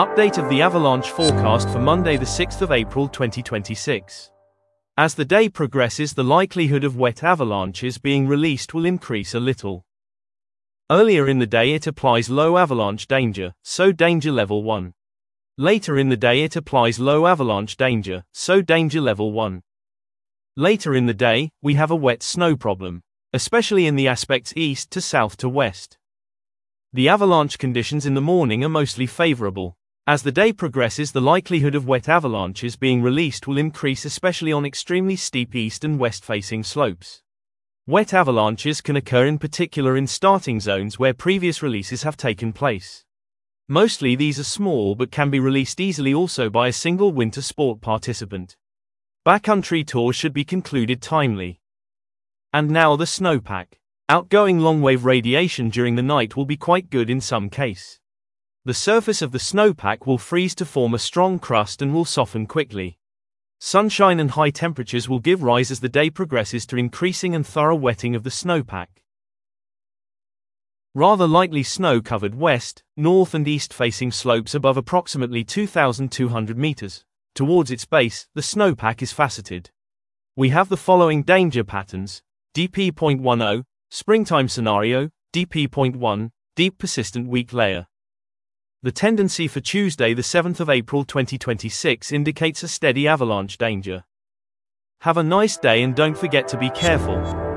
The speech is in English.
Update of the avalanche forecast for Monday the 6th of April 2026. As the day progresses, the likelihood of wet avalanches being released will increase a little. Earlier in the day it applies low avalanche danger, so danger level 1. Later in the day it applies low avalanche danger, so danger level 1. Later in the day, we have a wet snow problem, especially in the aspects east to south to west. The avalanche conditions in the morning are mostly favorable. As the day progresses, the likelihood of wet avalanches being released will increase, especially on extremely steep east and west-facing slopes. Wet avalanches can occur in particular in starting zones where previous releases have taken place. Mostly these are small but can be released easily also by a single winter sport participant. Backcountry tours should be concluded timely. And now the snowpack. Outgoing long-wave radiation during the night will be quite good in some case. The surface of the snowpack will freeze to form a strong crust and will soften quickly. Sunshine and high temperatures will give rise as the day progresses to increasing and thorough wetting of the snowpack. Rather lightly snow-covered west, north and east-facing slopes above approximately 2,200 meters. Towards its base, the snowpack is faceted. We have the following danger patterns: DP.10, springtime scenario, DP.1, deep persistent weak layer. The tendency for Tuesday the 7th of April 2026 indicates a steady avalanche danger. Have a nice day and don't forget to be careful.